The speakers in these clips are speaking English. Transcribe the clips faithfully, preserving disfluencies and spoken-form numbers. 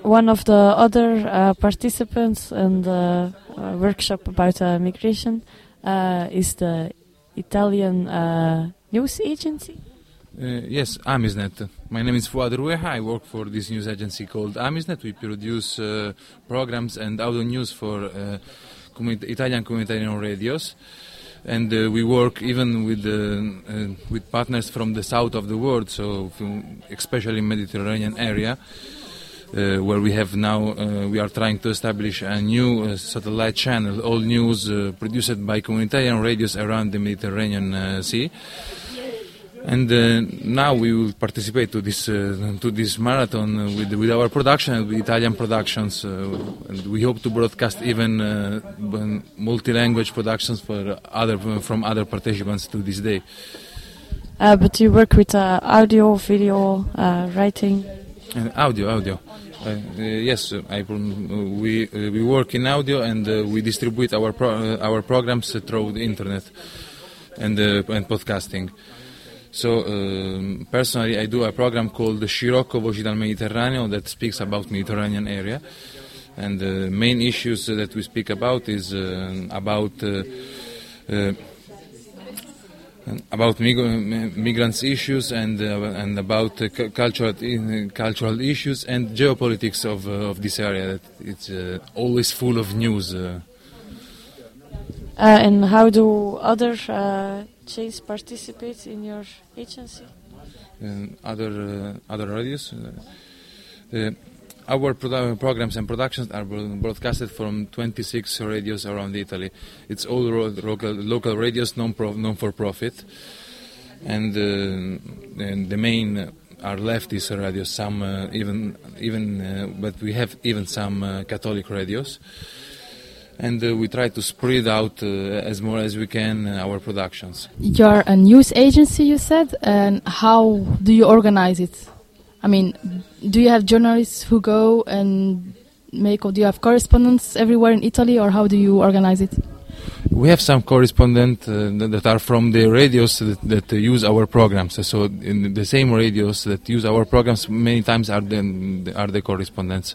one of the other uh, participants in the uh, workshop about uh, migration uh, is the Italian uh, news agency. Uh, yes, Amisnet. My name is Fuad Rueha. I work for this news agency called Amisnet. We produce uh, programs and audio news for uh, commun- Italian communitarian radios. And uh, we work even with uh, uh, with partners from the south of the world, so from, especially Mediterranean area, uh, where we have now, uh, we are trying to establish a new uh, satellite channel, all news uh, produced by communitarian radios around the Mediterranean uh, Sea. And uh, now we will participate to this uh, to this marathon uh, with with our production, with Italian productions, uh, and we hope to broadcast even uh, multi-language productions for other from other participants to this day. Uh, but you work with uh, audio, video, uh, writing. Uh, audio, audio. Uh, uh, yes, uh, I, uh, we uh, we work in audio, and uh, we distribute our pro- uh, our programs uh, through the internet and uh, and podcasting. So, um, personally, I do a program called Scirocco Voci dal Mediterraneo that speaks about Mediterranean area. And the main issues that we speak about is uh, about uh, uh, about mig- migrants issues and uh, and about uh, cu- cultural uh, cultural issues and geopolitics of uh, of this area. It's uh, always full of news. Uh. Uh, and how do other uh, Chase participate in your agency? Uh, other uh, other radios. Uh, uh, our produ- programs and productions are broadcasted from twenty-six radios around Italy. It's all ro- local, local radios, non-pro- non-for-profit, and, uh, and the main are leftist radios. Some uh, even even, uh, but we have even some uh, Catholic radios. And uh, we try to spread out uh, as more as we can uh, our productions. You're a news agency, you said, and how do you organize it? I mean, do you have journalists who go and make, or do you have correspondents everywhere in Italy, or how do you organize it? We have some correspondents uh, that are from the radios that, that uh, use our programs. So in the same radios that use our programs many times are the, are the correspondents.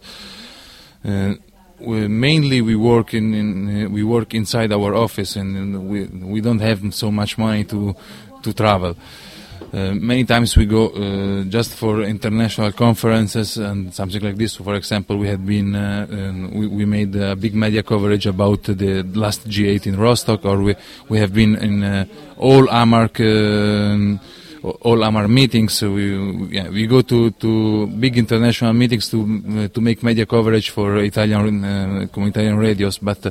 Uh, We mainly we work in, in uh, we work inside our office, and, and we we don't have so much money to to travel. Uh, many times we go uh, just for international conferences and something like this. So for example, we had been uh, um, we, we made a big media coverage about the last G eight in Rostock, or we we have been in uh, all AMARC. Uh, all our meetings, so we yeah, we go to, to big international meetings to uh, to make media coverage for Italian uh, communitarian radios. But uh,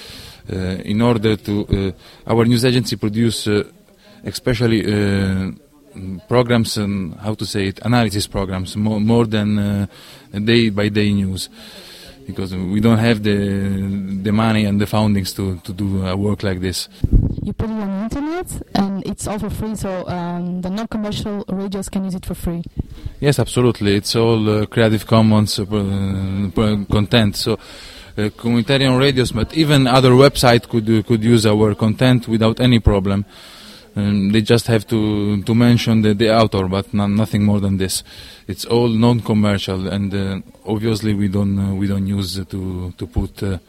uh, in order to, uh, our news agency produce uh, especially uh, programs and how to say it, analysis programs more more than uh, day by day news, because we don't have the the money and the fundings to to do a work like this. You put it on the internet, and it's all for free, so um, the non-commercial radios can use it for free. Yes, absolutely. It's all uh, Creative Commons uh, uh, content. So, uh, communitarian radios, but even other websites could uh, could use our content without any problem. Um, they just have to to mention the, the author, but no, nothing more than this. It's all non-commercial, and uh, obviously we don't uh, we don't use uh, to to put. Uh,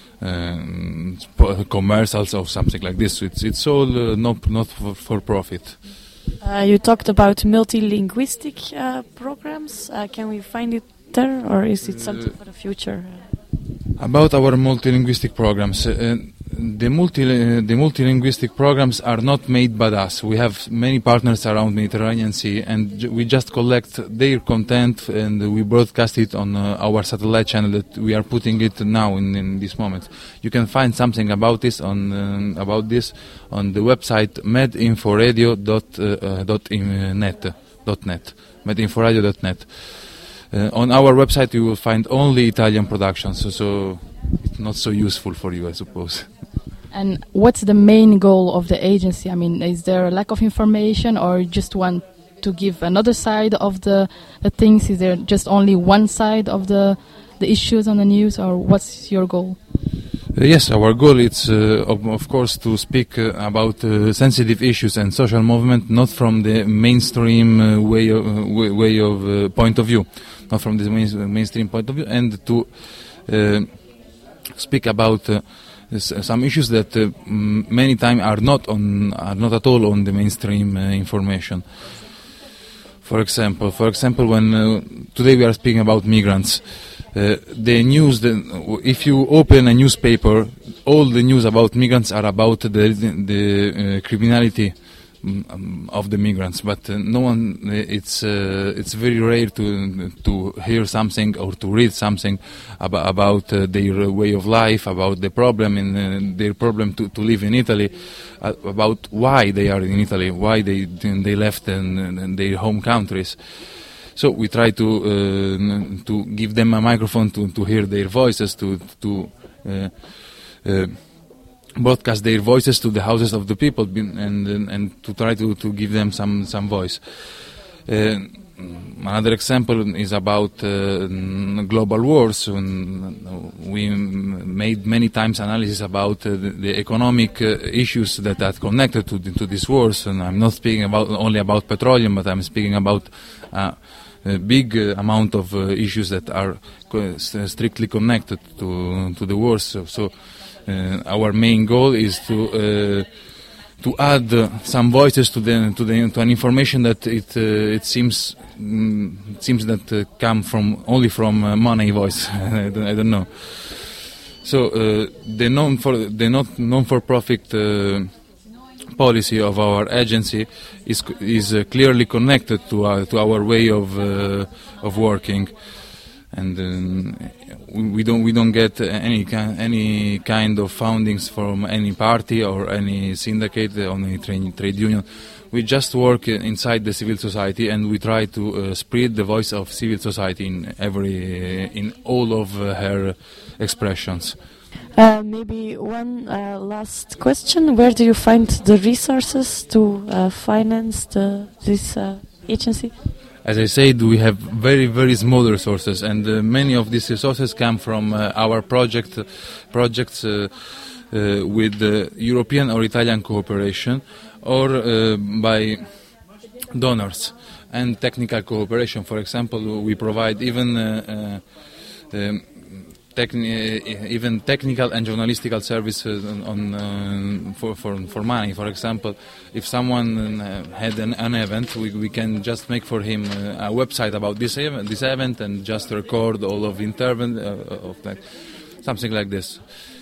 Um, commercials or something like this. It's it's all uh, not not for, for profit. Uh, you talked about multilinguistic uh, programs. Uh, can we find it there, or is it something uh, for the future? About our multilinguistic programs, uh, the multi uh, the multilinguistic programs are not made by us. We have many partners around Mediterranean Sea, and j- we just collect their content and we broadcast it on uh, our satellite channel that we are putting it now in, in this moment. You can find something about this on um, about this on the website medinforadio dot net dot net medinforadio dot net. Uh, on our website you will find only Italian productions, so, so it's not so useful for you, I suppose. And what's the main goal of the agency? I mean, is there a lack of information, or just want to give another side of the, the things? Is there just only one side of the the issues on the news, or what's your goal? Uh, yes, our goal is, uh, of, of course, to speak uh, about uh, sensitive issues and social movement, not from the mainstream uh, way of, uh, way of uh, point of view. not from the main, mainstream point of view, and to uh, speak about uh, some issues that uh, many times are not on are not at all on the mainstream uh, information. For example, for example, when uh, today we are speaking about migrants, uh, the news. The, if you open a newspaper, all the news about migrants are about the the uh, criminality um, of the migrants. But uh, no one. It's uh, it's very rare to to hear something or to read something about about uh, their way of life, about the problem in uh, their problem to, to live in Italy. Uh, about why they are in Italy, why they they left in, in their home countries. So we try to uh, to give them a microphone to, to hear their voices, to to uh, uh, broadcast their voices to the houses of the people, and and, and to try to, to give them some some voice. Uh, Another example is about uh, global wars. We made many times analysis about uh, the, the economic uh, issues that are connected to, the, to these wars, and I'm not speaking about only about petroleum, but I'm speaking about uh, a big uh, amount of uh, issues that are co- strictly connected to to the wars. So, so uh, our main goal is to uh, to add uh, some voices to the to the to an information that it uh, it seems mm, it seems that uh, come from only from uh, money voice. I, don't, I don't know. So uh, the non for the not non for profit uh, policy of our agency is is uh, clearly connected to our to our way of uh, of working. And um, we don't we don't get any ki- any kind of fundings from any party or any syndicate or any trade, trade union. We just work inside the civil society, and we try to uh, spread the voice of civil society in every in all of uh, her expressions. Uh, maybe one uh, last question: where do you find the resources to uh, finance the, this uh, agency? As I said, we have very, very small resources, and uh, many of these resources come from uh, our project projects uh, uh, with uh, European or Italian cooperation, or uh, by donors and technical cooperation. For example, we provide even uh, uh, um, Techni- even technical and journalistical services on, on uh, for, for for money. For example, if someone uh, had an, an event, we, we can just make for him uh, a website about this event, this event, and just record all of intervent uh, of that, something like this.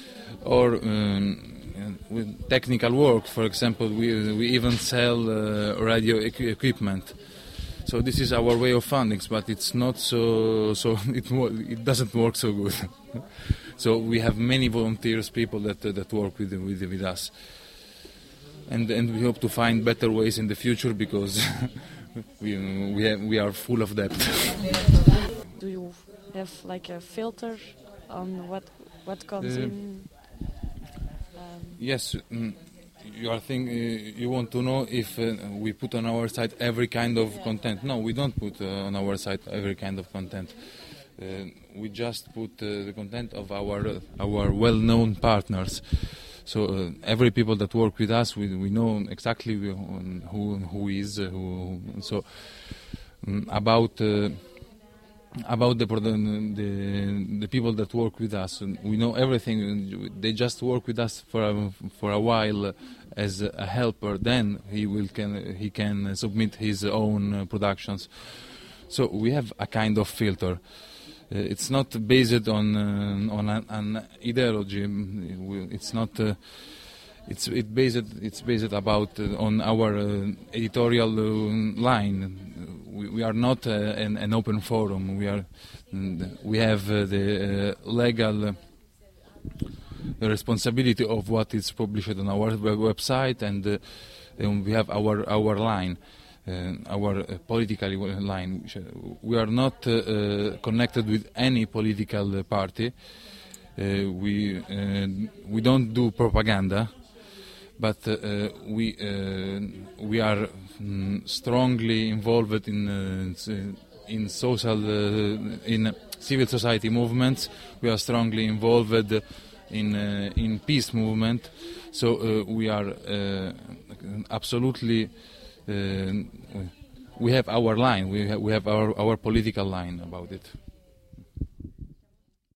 Or um, with technical work, for example, we we even sell uh, radio equ- equipment. So this is our way of funding, but it's not so. So it it doesn't work so good. So we have many volunteers, people that uh, that work with with with us, and and we hope to find better ways in the future because we we have, we are full of debt. Do you have like a filter on what what comes Uh, in? Um, Yes. Mm, You are think, uh, you want to know if uh, we put on our site every kind of Yeah. content. No, we don't put uh, on our site every kind of content. Uh, we just put uh, the content of our uh, our well-known partners. So uh, every people that work with us, we we know exactly who who is uh, who. So um, about. Uh, About the, the the people that work with us, we know everything. They just work with us for a, for a while as a helper. Then he will can he can submit his own uh, productions. So we have a kind of filter. Uh, it's not based on uh, on an, an ideology. It's not. Uh, It's it based it's based about uh, on our uh, editorial uh, line. We, we are not uh, an, an open forum. We are we have uh, the uh, legal uh, responsibility of what is published on our web- website, and, uh, and we have our our line, uh, our uh, political line. We are not uh, uh, connected with any political party. Uh, we uh, we don't do propaganda. But uh, we uh, we are mm, strongly involved in uh, in social uh, in civil society movements. We are strongly involved in uh, in peace movement. So uh, we are uh, absolutely uh, we have our line. We have, we have our, our political line about it.